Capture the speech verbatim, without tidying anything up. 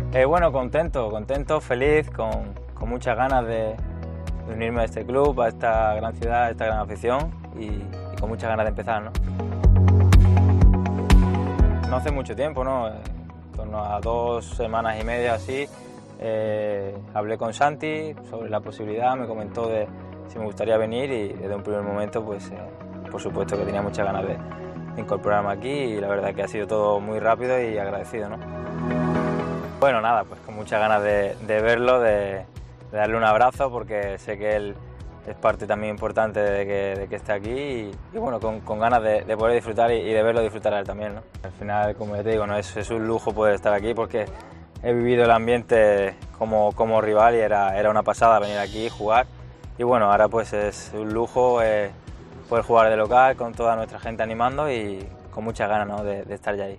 Eh, bueno, contento, contento, feliz, con, con muchas ganas de, de unirme a este club, a esta gran ciudad, a esta gran afición y, y con muchas ganas de empezar, ¿no? No hace mucho tiempo, ¿no? En torno a dos semanas y media así, eh, hablé con Santi sobre la posibilidad, me comentó de si me gustaría venir y desde un primer momento, pues, eh, por supuesto que tenía muchas ganas de, de incorporarme aquí y la verdad que ha sido todo muy rápido y agradecido, ¿no? Bueno, nada, pues con muchas ganas de, de verlo, de, de darle un abrazo porque sé que él es parte también importante de que, de que esté aquí y, y bueno, con, con ganas de, de poder disfrutar y, y de verlo disfrutar a él también, ¿no? Al final, como ya te digo, no es, es un lujo poder estar aquí porque he vivido el ambiente como, como rival y era, era una pasada venir aquí y jugar y bueno, ahora pues es un lujo eh, poder jugar de local con toda nuestra gente animando y con muchas ganas, ¿no? de, de estar ya ahí.